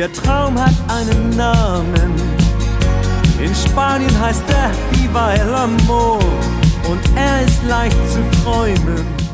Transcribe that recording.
Der Traum hat einen Namen. In Spanien heißt er Viva el Amor und er ist leicht zu träumen.